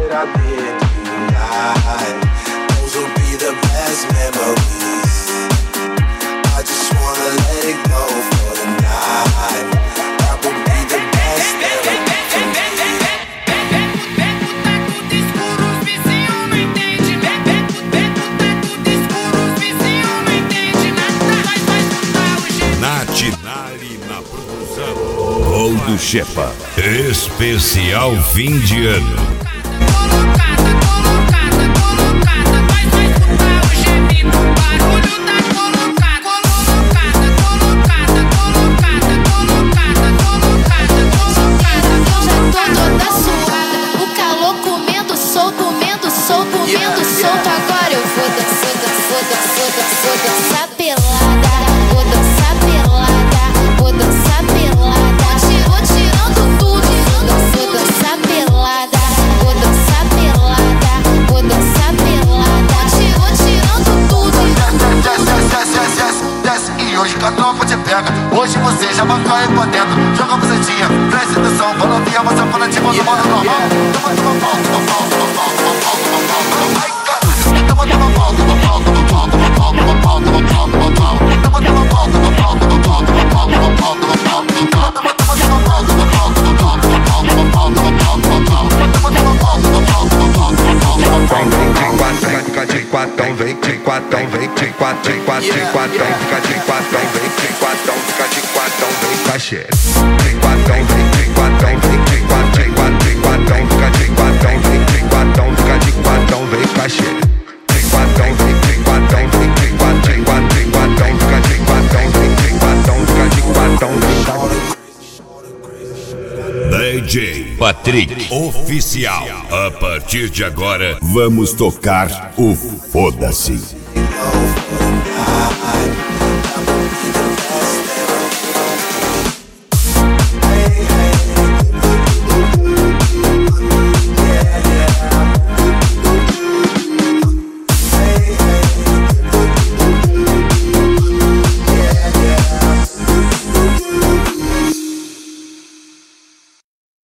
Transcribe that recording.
that I did tonight. Those will be the best memories. I just wanna let it go for the night. That would be the best therapy for me. Natinari na produção. Gol do Chepa. Especial fim de ano. Agora eu vou dançar pelada, vou dançar pelada, vou dançar pelada. Vou tirando tudo, vou dançar pelada, vou dançar pelada, vou dançar pelada. Vou tirando tudo. Desce e hoje com a tropa te pega. Hoje você já vai cair pra dentro. Joga a bucetinha, presta atenção. Fala via, mas fala de modo normal. Toma pau. Ai, caralho. Toma pau. Vem de quatão, cachê. De quatão, vem cachê. DJ Patrick Oficial. A partir de agora, vamos tocar o Foda-se.